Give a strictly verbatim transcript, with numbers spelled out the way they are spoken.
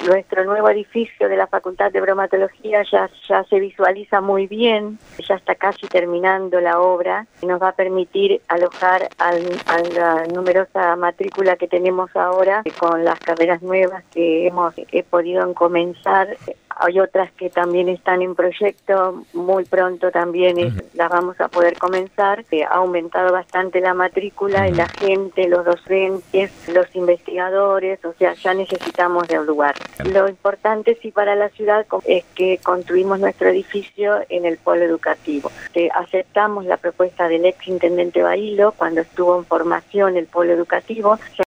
nuestro nuevo edificio de la Facultad de Bromatología ya, ya se visualiza muy bien, ya está casi terminando la obra y nos va a permitir alojar al, a la numerosa matrícula que tenemos ahora con las carreras nuevas que hemos he podido comenzar. Hay otras que también están en proyecto, muy pronto también es, las vamos a poder comenzar. Eh, ha aumentado bastante la matrícula y la gente, los docentes, los investigadores, o sea, ya necesitamos de un lugar. Lo importante sí para la ciudad es que construimos nuestro edificio en el polo educativo. Eh, aceptamos la propuesta del ex intendente Bailo cuando estuvo en formación el polo educativo.